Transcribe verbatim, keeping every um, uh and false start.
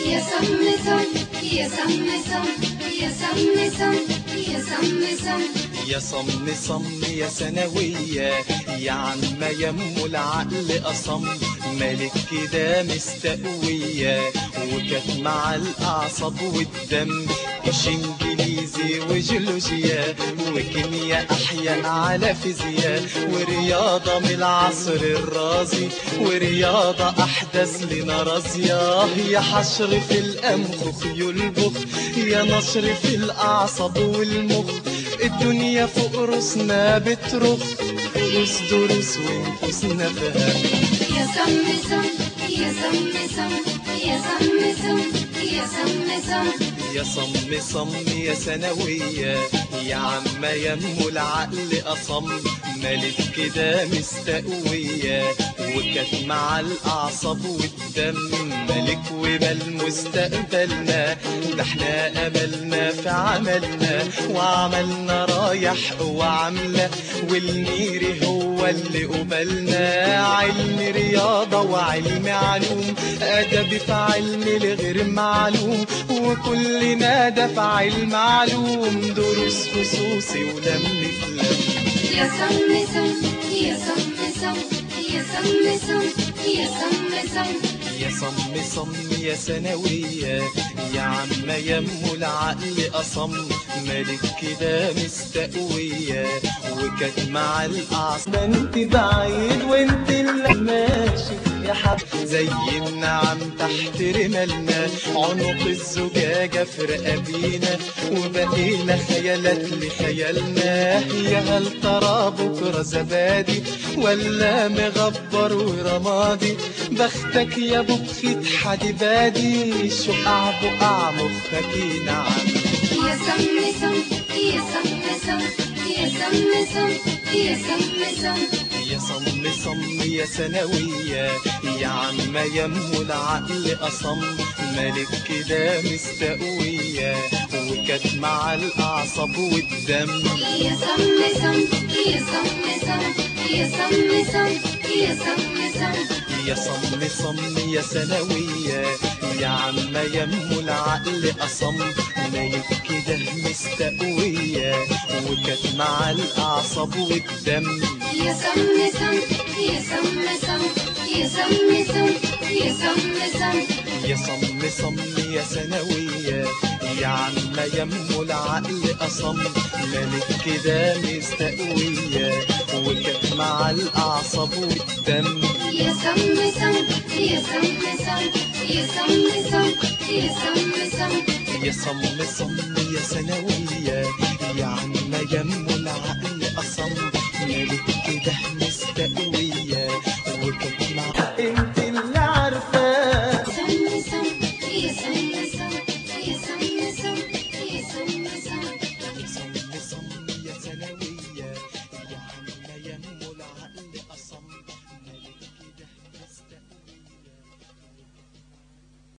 يا سم سم يا سم سم يا سم سم يا سم سم يا صم صم يا ثانوية يا عم يم العقل أصم مالك كده مستقوية وكانت مع الأعصاب والدم مش إنجليزي وجيولوجيا وكيمياء أحياء على فيزياء ورياضة من العصر الرازي ورياضة أحدث لنا رازية يا حشر في الأنف خيول بخ يا نشر في الأعصاب والمخ الدنيا فوق راسنا بترخ دروس دروس ونفوسنا فهم يا سم سم يا سم سم يا سم سم يا سم سم يا صم صم يا ثانوية يا عم يم العقل أصم مالك كده مستقوية وكانت مع الأعصاب والدم ملك ومال مستقبلنا ده احنا أملنا في عملنا وعملنا رايح وعاملة والميري هو اللي قبلنا علم رياضة وعلم علوم أدب في علم الغير معلوم وكلنا ده في علم معلوم دروس خصوصي ولم لم يا سم سم يا سم سم يا سم سم يا سم سم يا صم صم يا ثانوية يا عم يم العقل أصم مالك كده مستقوية وكانت مع الأعصاب انت بعيد وانت اللي ماشي يا حب زي النعم تحت رمالنا عنق الزجاجة في رقابينا وبقينا خيالات لخيالنا يا هل ترى بكرة زبادي ولا مغبر ورمادي بختك يا بخيت حد بادي شقع بقع مخك نعم يا سم سم يا سم سم يا سم سم يا سم سم يا صم صم يا ثانوية يا عم يم العقل أصم مالك كده مستقوية وكانت مع الأعصاب والدم يا سم سم يا سم سم يا سم سم يا سم سم يا صم صم يا ثانوية يا عم يم العقل أصم مالك كده مستقوية وكانت مع الأعصاب والدم يا سم سم يا سم سم يا سم سم يا سم سم يا صم صم يا ثانوية يا عم يم العقل أصم مالك كده مستقوية وكانت مع الأعصاب والدم يا سم سم يا سم سم يا سم سم يا سم سم يا صم صم يا ثانوية يا عم يم العقل